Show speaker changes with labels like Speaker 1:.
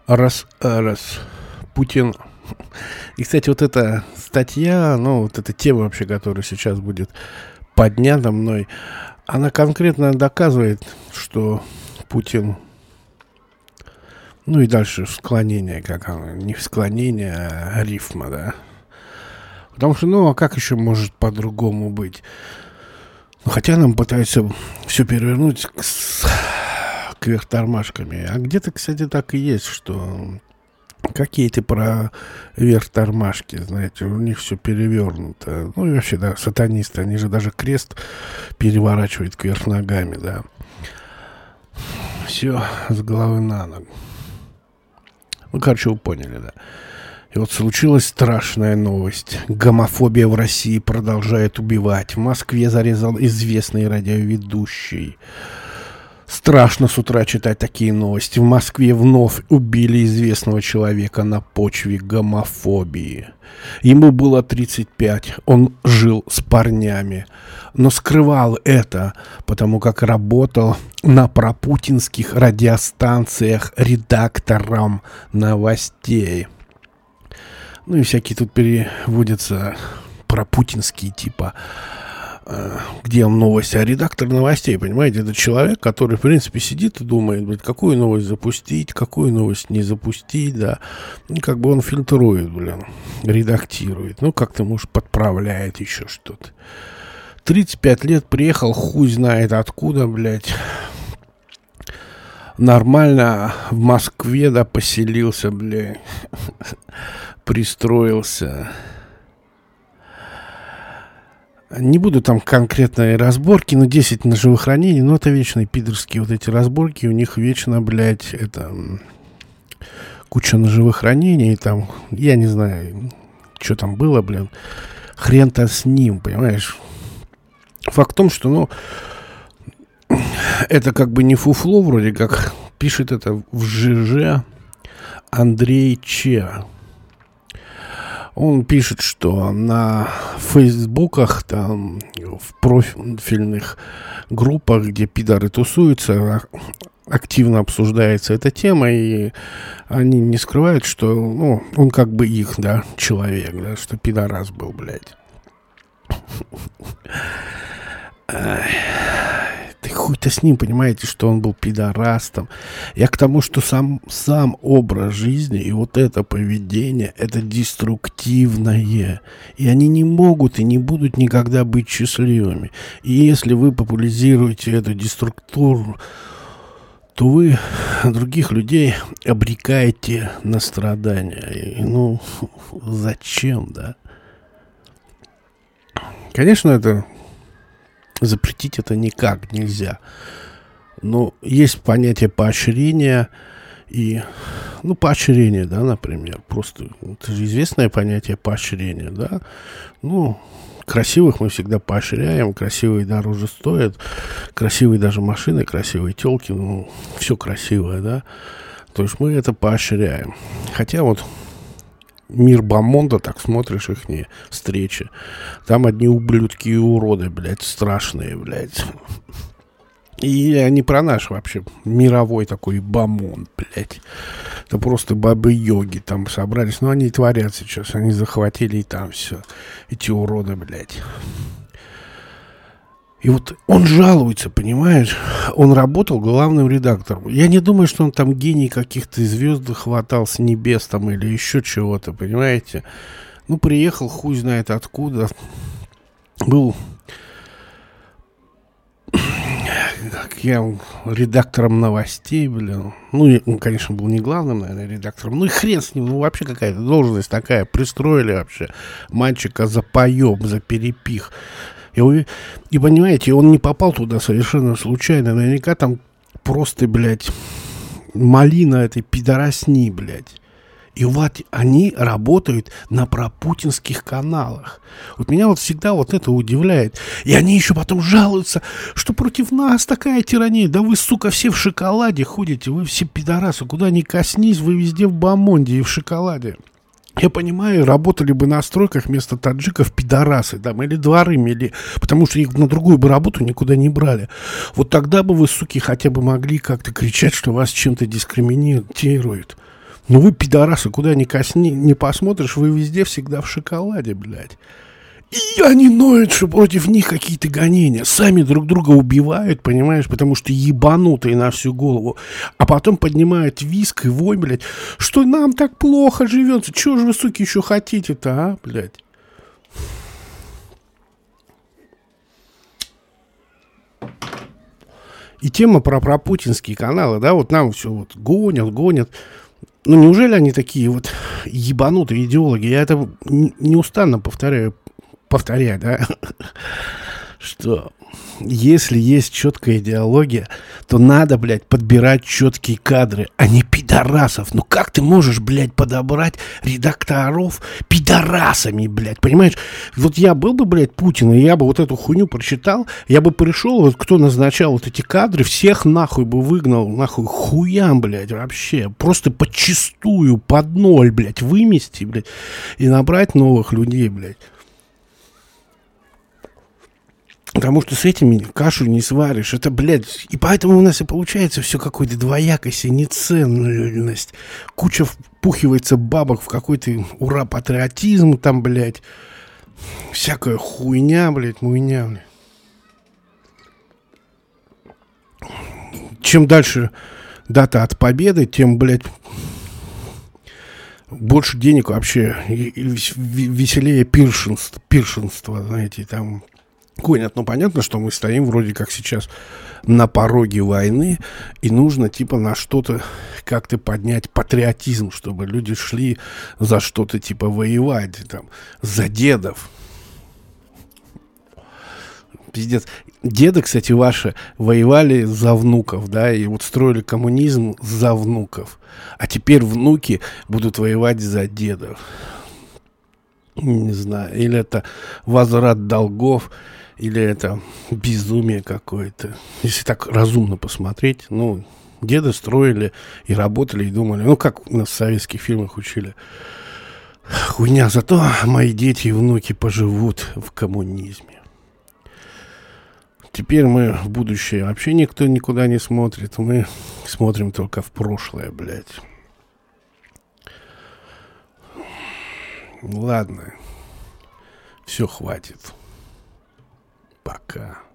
Speaker 1: Раз. Путин. И, кстати, вот эта статья, ну, вот эта тема вообще, которая сейчас будет поднята мной, она конкретно доказывает, что Путин, ну и дальше склонение, как оно, не склонение, а рифма, да. Потому что, ну, а как еще может по-другому быть? Ну, хотя нам пытаются все перевернуть кверх тормашками. А где-то, кстати, так и есть, что какие-то про вверх тормашки, знаете, у них все перевернуто. Ну и вообще, да, сатанисты, они же даже крест переворачивают кверх ногами, да. Все с головы на ногу. Ну, короче, вы поняли, да. И вот случилась страшная новость. Гомофобия в России продолжает убивать. В Москве зарезал известный радиоведущий. Страшно с утра читать такие новости. В Москве вновь убили известного человека на почве гомофобии. Ему было 35. Он жил с парнями. Но скрывал это, потому как работал на пропутинских радиостанциях редактором новостей. Ну и всякие тут переводятся пропутинские типа, где он новости, а редактор новостей, понимаете, это человек, который, в принципе, сидит и думает, блядь, какую новость запустить, какую новость не запустить, да, и как бы он фильтрует, блин, редактирует, ну, как-то, может, подправляет еще что-то. 35 лет приехал, хуй знает откуда, блядь, нормально в Москве, да, поселился, блядь, пристроился. Не буду там конкретные разборки, но 10 ножевых ранений, но это вечные пидорские вот эти разборки, у них вечно, блядь, это куча ножевых ранений, там, я не знаю, что там было, блин, хрен-то с ним, понимаешь? Факт в том, что, ну, это как бы не фуфло, вроде как пишет это в ЖЖ Андрей Че. Он пишет, что на фейсбуках, там, в профильных группах, где пидоры тусуются, активно обсуждается эта тема, и они не скрывают, что, ну, он как бы их, да, человек, да, что пидорас был, блядь. Ты хуй-то с ним, понимаете, что он был пидорастом. Я к тому, что сам образ жизни и вот это поведение, это деструктивное. И они не могут и не будут никогда быть счастливыми. И если вы популяризируете эту деструктуру, то вы других людей обрекаете на страдания. И, ну, зачем, да? Конечно, это... Запретить это никак нельзя. Но есть понятие поощрения и, ну, поощрение, да, например. Просто это же известное понятие поощрения, да. Ну, красивых мы всегда поощряем, красивые дороже стоят, красивые даже машины, красивые телки, ну, все красивое, да. То есть мы это поощряем. Хотя вот мир бомонда, так смотришь их встречи. Там одни ублюдки и уроды, блядь, страшные, блядь. И не про наш вообще мировой такой бомонд, блядь. Это просто бабы-йоги там собрались. Но они творят сейчас. Они захватили и там все. Эти уроды, блядь. И вот он жалуется, понимаешь? Он работал главным редактором. Я не думаю, что он там гений каких-то звезд хватал с небес там или еще чего-то, понимаете? Ну, приехал хуй знает откуда. Был редактором новостей, блин. Ну, он, конечно, был не главным, наверное, редактором. Ну и хрен с ним, ну вообще какая-то должность такая. Пристроили вообще мальчика за поеб, за перепих. И понимаете, он не попал туда совершенно случайно. Наверняка там просто, блядь, малина этой пидоросни, блядь. И вот они работают на пропутинских каналах. Вот меня вот всегда вот это удивляет. И они еще потом жалуются, что против нас такая тирания. Да вы, сука, все в шоколаде ходите, вы все пидорасы. Куда ни коснись, вы везде в бомонде и в шоколаде. Я понимаю, работали бы на стройках вместо таджиков пидорасы, там, или дворы мели, потому что их на другую бы работу никуда не брали. Вот тогда бы вы, суки, хотя бы могли как-то кричать, что вас чем-то дискриминируют. Ну вы, пидорасы, куда не посмотришь, вы везде всегда в шоколаде, блядь. И они ноют, что против них какие-то гонения. Сами друг друга убивают, понимаешь, потому что ебанутые на всю голову. А потом поднимают виск и вой, блядь, что нам так плохо живется. Чего же вы, суки, еще хотите-то, а, блядь? И тема про путинские каналы, да, вот нам все вот гонят. Ну, неужели они такие вот ебанутые идеологи? Я это неустанно повторять, да, что если есть четкая идеология, то надо, блядь, подбирать четкие кадры, а не пидорасов. Ну как ты можешь, блядь, подобрать редакторов пидорасами, блядь, понимаешь? Вот я был бы, блядь, Путин, и я бы вот эту хуйню прочитал, я бы пришел, вот кто назначал вот эти кадры, всех нахуй бы выгнал, нахуй, хуям, блядь, вообще. Просто подчистую, под ноль, блядь, вымести, блядь, и набрать новых людей, блядь. Потому что с этими кашу не сваришь. Это, блядь, и поэтому у нас и получается все какой-то двоякость и неценность. Куча впухивается бабок в какой-то ура-патриотизм там, блядь. Всякая хуйня, блядь, муйня, блядь. Чем дальше дата от победы, тем, блядь, больше денег вообще и веселее пиршенство, знаете, там... Гонят, ну понятно, что мы стоим вроде как сейчас на пороге войны, и нужно типа на что-то как-то поднять патриотизм, чтобы люди шли за что-то типа воевать, там, за дедов. Пиздец. Деды, кстати, ваши воевали за внуков, да, и вот строили коммунизм за внуков. А теперь внуки будут воевать за дедов. Не знаю, или это возврат долгов, или это безумие какое-то. Если так разумно посмотреть, ну, деды строили и работали, и думали, ну, как нас в советских фильмах учили. Хуйня, зато мои дети и внуки поживут в коммунизме. Теперь мы в будущее вообще никто никуда не смотрит. Мы смотрим только в прошлое, блядь. Ладно. Все, хватит. Пока.